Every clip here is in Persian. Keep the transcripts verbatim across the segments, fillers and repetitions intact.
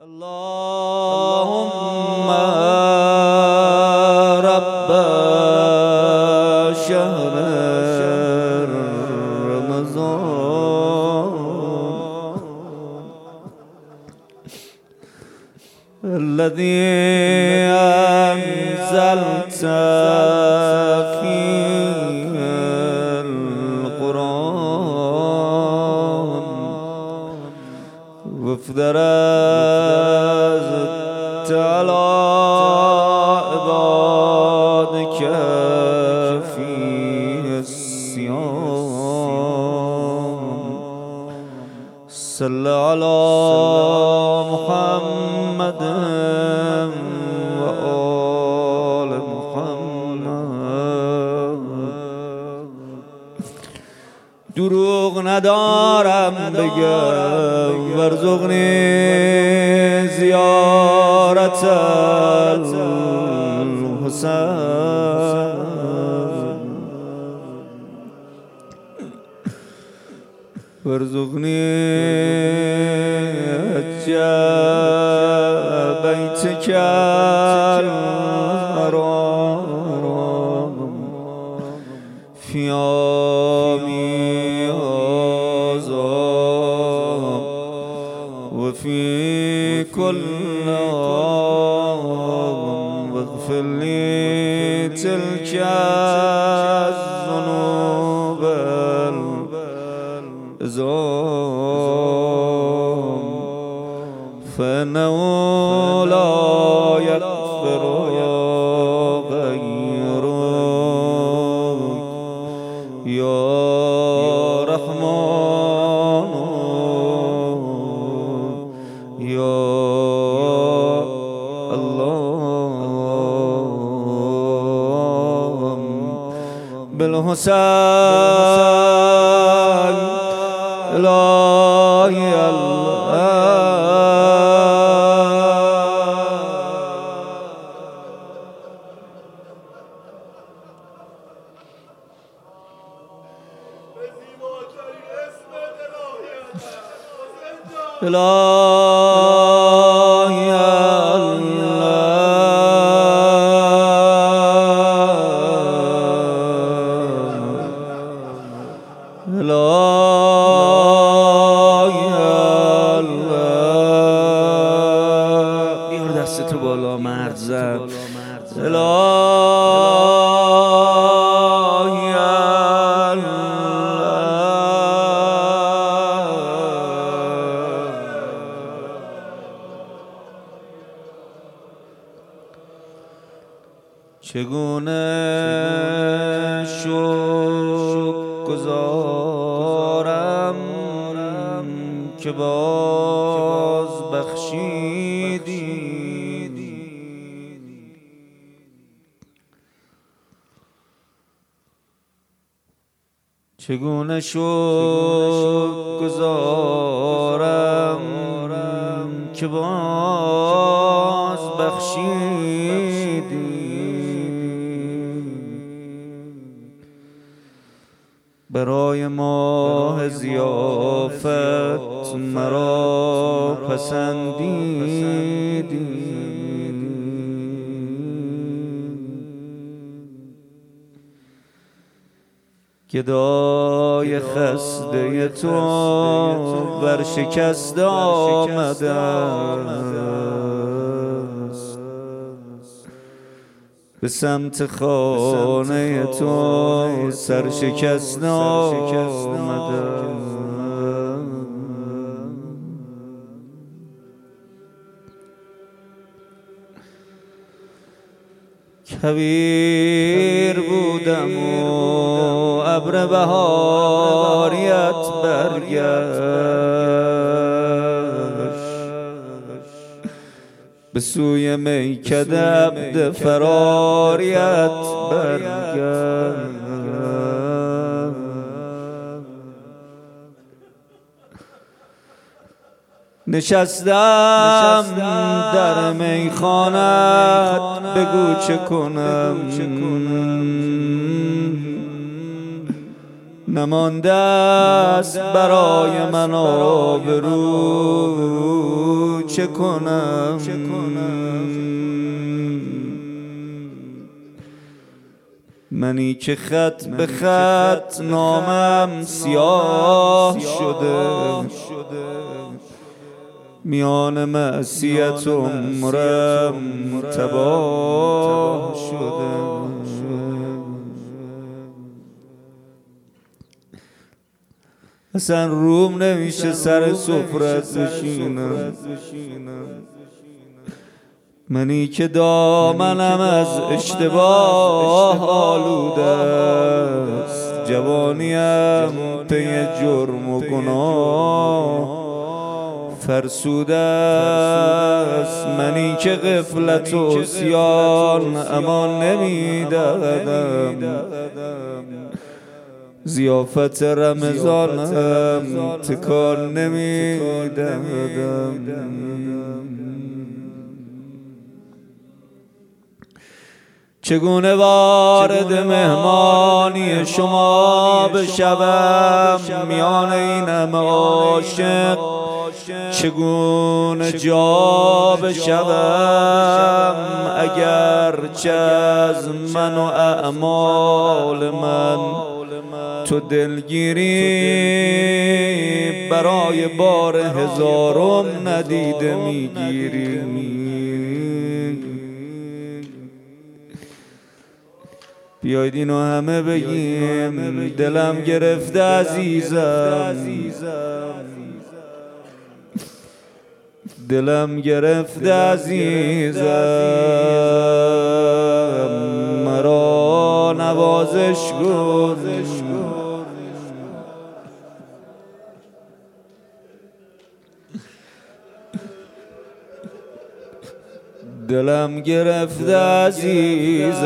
اللهم رب شهر رمضان الذي أنزلت فيه القرآن وافترضت على عبادك فيه الصيام صل على محمد وآل محمد. دروغ ندارم بگم وارزقنی زیارت الحسین وارزقني حج بيتك الحرام في عامي هذا وفي كل عام واغفر لي تلك الذنوب فإنه لا يغفر غيرك يا رحمن يا الله بالحسين إلهي إلهي دستتو بالا مرد زن الهی چگونه شکرگزارم که باز بخشیدی چگونه شکرگزارم که باز بخشیدی برای ماه ضیافت مرا پسندیدی گدای خسته تو ورشکسته آمده است به سمت خانه تو سرشکسته آمده کویر بودم و ابر بهاریت برگشت به سوی میکده عبد فراریت برگشت نشستم در میخانت بگو چه کنم نمانده است برای من آبرو چه کنم منی که خط به خط نامم سیاه شده میان معصیت عمرم تباه شده اصلا روم نمیشه سر سفرت بشینم منی که دامنم از اشتباه آلوده است جوانیم پی جرم و گناه فرسوده است منی که غفلت و عصیان امان نمیدادم ضیافت رمضانم تکان نمیدادم چگونه وارد مهمانی شما بشوم میان این همه عاشق چگونه جا بشوم اگر چه از من و اعمال من تو دلگیری برای بار هزارم ندیده میگیری بیاید اینو همه بگیم دلم گرفته عزیزم دلم گرفته عزیزم مرا نوازش کن دلم گرفته عزیزم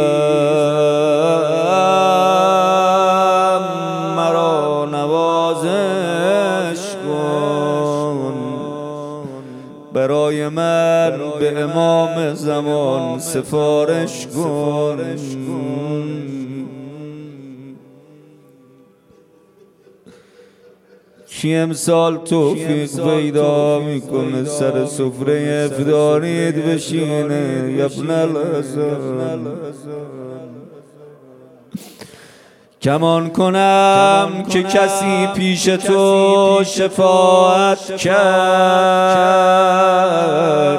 مرا نوازش کن برای من به امام زمان سفارش کن کی امسال توفیق پیدا میکنه سر سفره افطارید بشینه ابن الحسن کمان کنم که کسی پیش تو شفاعت کرد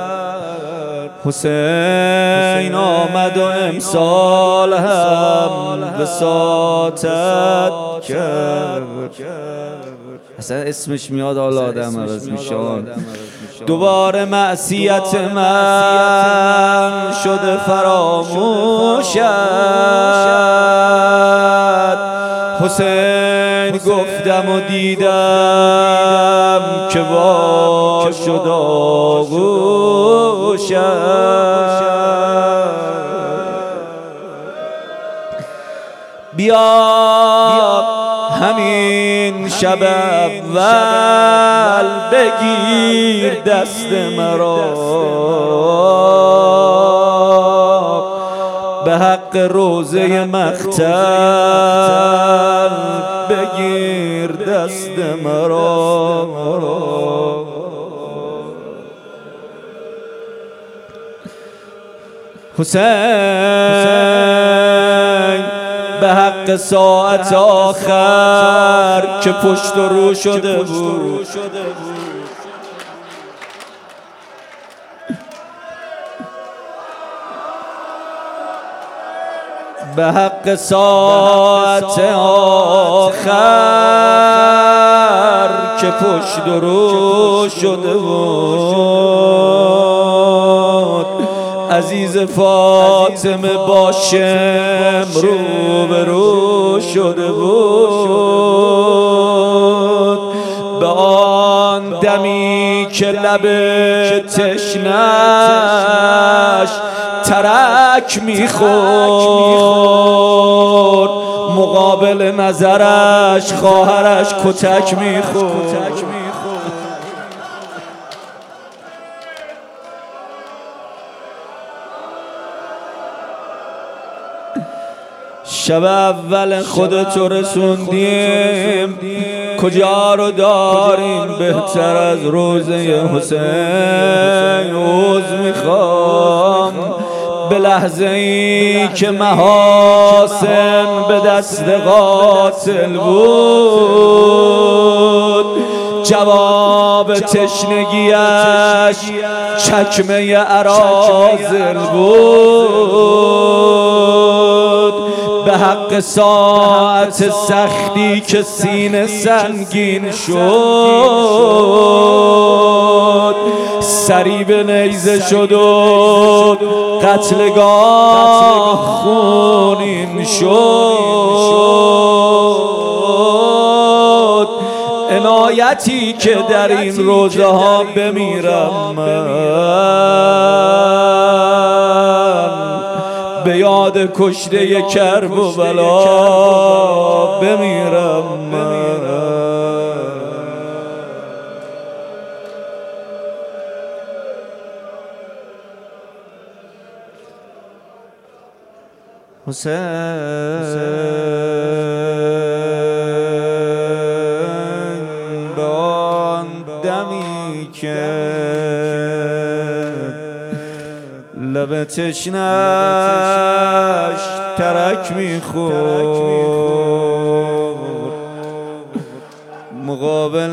حسین آمد و امسال هم وساطت کرد اصلا اسمش میاد حالا آدم عوض میشه دوباره معصیت من شده فراموشت حسین گفتم و دیدم که وا شد آغوشت بیا همین شب اول بگیر دست مرا به حق روزه مقتل بگیر دست مرا حسین به حق ساعت آخر که پشت و رو شده بود به حق ساعت آخر که پشت و رو شده بود عزیز فاطمه با شمر رو به رو شده بود به آن دمی که لب تشنش ترک میخورد مقابل نظرش خواهرش کتک میخورد شب اول خودتو رسوندیم، کجا رو داریم بهتر از روزه حسین. عوض میخوام به لحظه ای که محاسن به دست قاتل بود، جواب تشنگیش چکمه اراذل بود. به حق ساعت سختی که سینه سنگین شد، سری به نیزه شد و قتلگاه خونین شد. عنایتی که در این روزه ها بمیرم من، به یاد کشته کرب و بلا بمیرم من. حسین به آن دمی که لب تشنش ترک میخورد، مقابل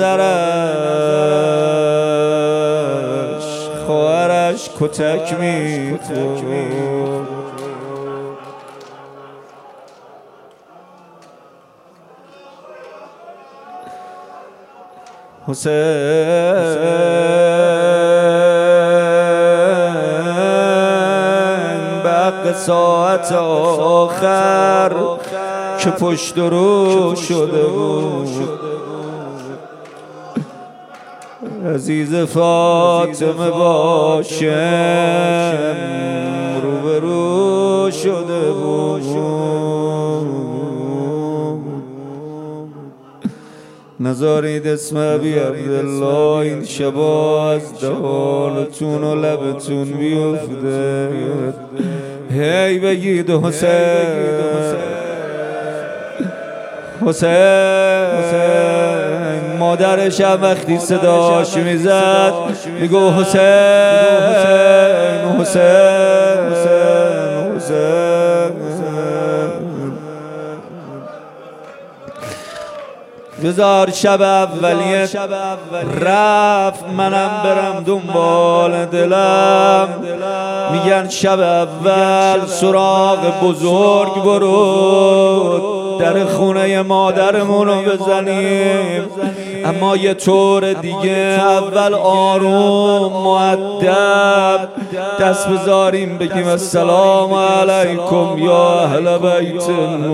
نظرش خواهرش کتک میخورد. حسین به حق ساعت آخر که پشت رو شده بود، عزیز فاطمه باشم روبرو شده بود. نذارید اسم ابی عبدالله این شبا از دهانتون و لبتون بیفته. هی بگید حسین حسین. مادرش هم وقتی صداش میزد میگو حسین حسین حسین. بذار شب اولیه رفت منم برم دنبال دلم. میگن شب اول سراغ بزرگ برو، در خونه مادرمونو بزنیم. اما یه طور دیگه اول آروم مؤدب دست بذاریم بگیم السلام علیکم یا اهل بیت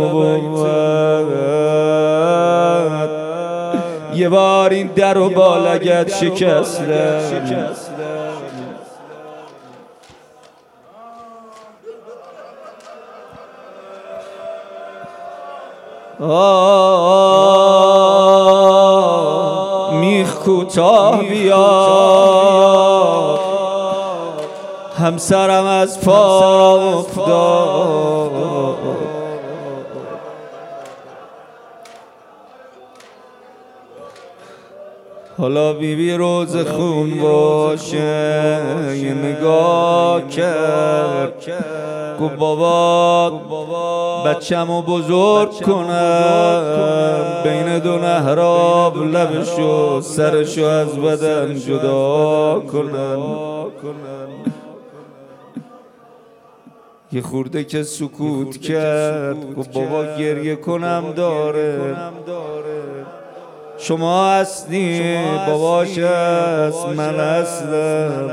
النبوت. یه بار این در و با لگد شکستم. آه میخ کوتاه بیا، همسرم از پا افتاد. حالا بی بی روز خون باشه یه نگاه کرد، گفت بابا بچه‌مو بزرگ کنم، بین دو نهراب لبشو سرشو از بدن جدا کنن. یه خورده که سکوت کرد گفت بابا گریه کنم داره، شما هستی باباش هست من هستم.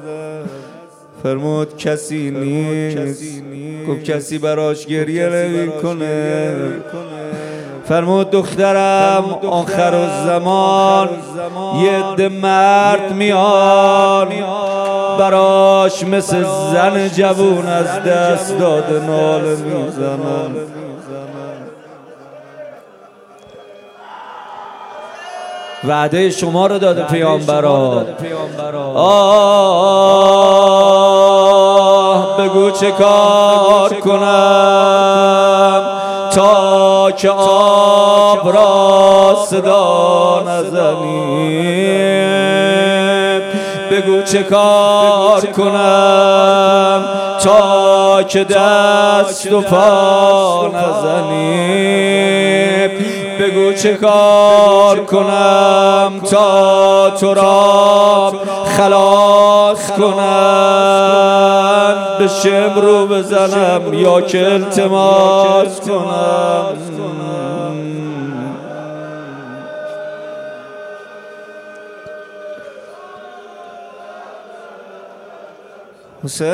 فرمود کسی نیست. گفت کسی براش گریه نمی کنه. فرمود دخترم آخر الزمان یه عده مرد میان براش مثل زن جوون از دست داده ناله میزنن. وعده شما رو داده پیامبرا. آه بگو چه کار کنم تا که آب را صدا نزنی. بگو چه کار کنم تا که دست و پا نزنی. بگو چه کار کنم تا تو را خلاص کنم. به شمرو بزنم یا که التماس کنم. حسین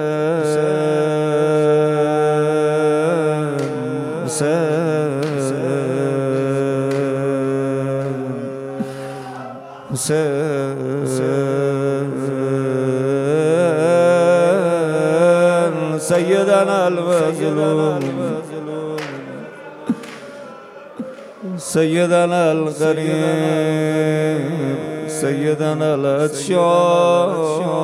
حسین سیدنا المظلوم سيدنا الغريب سيدنا الأتشار